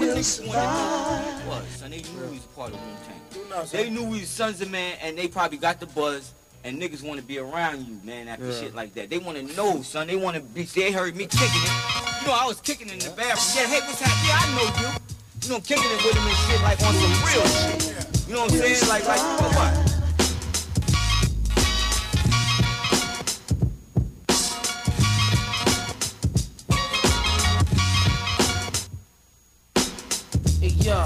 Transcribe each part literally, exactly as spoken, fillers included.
will survive. Was, son, they knew we was part of Wu-Tang. They knew we was Sons of Man, and they probably got the buzz. And niggas want to be around you, man, after yeah. shit like that. They want to know, son. They want to be. They heard me kicking it. You know, I was kicking it in the bathroom. Yeah, hey, what's happening? Yeah, I know you. You know, I'm kicking it with him and shit, like on some real shit. You know what I'm saying? Like, like, you know what? Yo,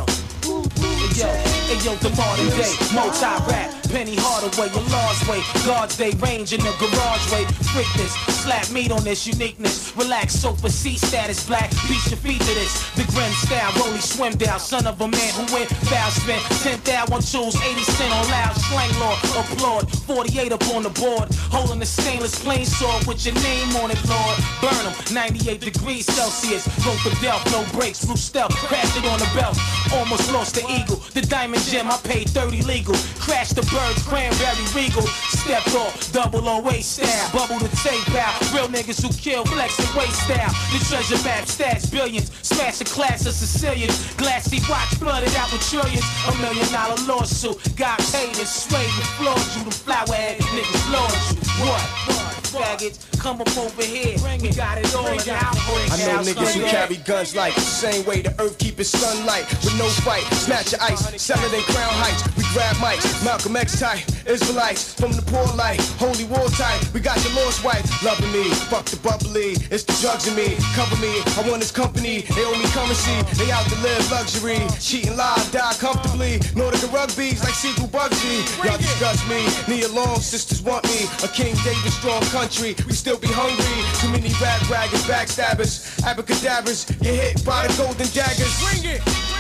hey yo, hey yo, the modern day, multi-rap, Penny Hardaway, your large way, God's Day range in the garage way, freakness, slap meat on this uniqueness, relax, sofa seat status, black, beat your feet to this, the grim style, rolly swim down, son of a man who went foul spin, ten thousand on tools, eighty cent on loud, slang law, applaud, forty-eight up on the board, holding the stainless plain sword with your name on it, Lord, burn them, ninety-eight degrees Celsius, go for death, no brakes, blue stealth, crash it on the belt, almost lost the eagle, the diamond gem, I paid thirty legal, crash the birds, cranberry regal, stepped off, double O A style, bubble the tape out, real niggas who kill, flex and waste style, the treasure map, stats, billions, smash a class of Sicilians, glassy watch, flooded out with trillions, a million dollar lawsuit, got paid and swayed and floored you, the flower head niggas lord you, what? Faggots, come up over here, we got it all in our I know niggas who carry guns like the same way the earth keep its sunlight, with no fight, snatch your ice, sell it in Crown Heights, we grab mics, Malcolm X type, Israelites, from the poor life, holy war type, we got your lost wife, loving me, fuck the bubbly, it's the drugs in me, cover me, I want his company, they owe me currency, they out to live luxury, cheat and lie, die comfortably, Nordic rugby's like Sequel Bugsy, y'all discuss me, Nia Long, sisters want me, a King David strong country, we still be hungry, too many rap braggers, backstabbers, abracadabras, you hit by the golden daggers, bring it!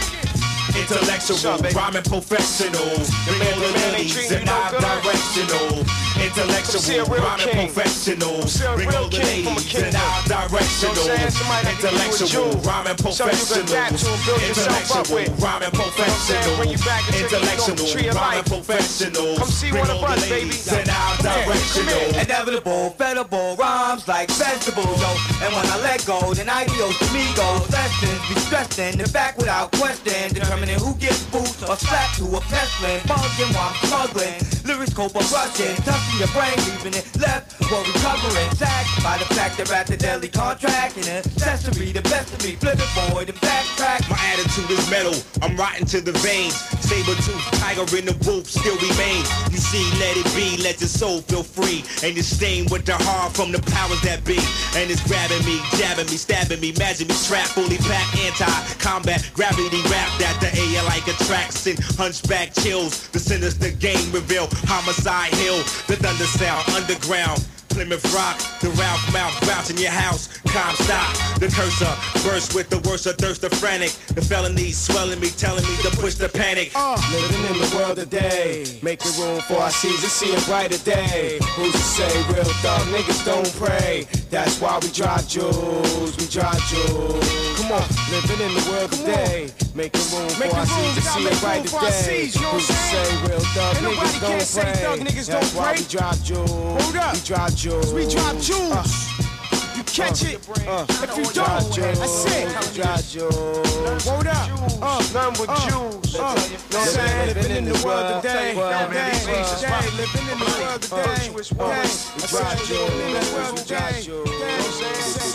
Intellectual, rhyming professionals, real ladies and non-directional. Intellectual, rhyming professionals, real ladies and non-directional. Intellectual, rhyming professionals, intellectual, rhyming professionals, intellectual, rhyming professionals, real ladies and non-directional. Inevitable, fedible, rhymes like vegetables, yo. And when I let go, then ideals to me go. Lessons be stressed in the back without question. Determining who gets boost or slapped to a pestilent. Bugging while I'm smuggling. Lyrics cold but rushing. Touching your brain, leaving it left for recovering. Sacked by the fact they're at the daily contract. And accessory, the best of me. Flip it forward and backtrack. My attitude is metal, I'm rotten to the veins. Saber-tooth, tiger in the wolf still remains. You see, let it be, let your soul feel free. And it's stained with the heart from the powers that be. And it's grabbing me, jabbing me, stabbing me, imagine me trapped, fully packed, anti-combat, gravity wrapped at the air like attraction, hunchback chills, the sinister game reveal, homicide hill, the thunder sound, underground, Plymouth Rock, the Ralph mouth, bounce in your house, calm stop, the cursor, burst with the worst of thirst of frantic, the felonies swelling me, telling me to push the panic. Uh, living in the world today, making room for our season, see a brighter day. Who's to say real thug niggas don't pray? That's why we drive jewels, we drive jewels. Come on, living in the world today, making room for our season, see a brighter day. Who's to say real thug niggas don't pray? That's why we drive jewels, we drive jewels. We drive jewels. Uh, you catch uh, it. Uh, if you don't, I said. We drive jewels. Word up. Uh, None but uh, jewels. Uh, uh, you know saying? Living in the world today. Living in the world today. We drive jewels. We drive jewels.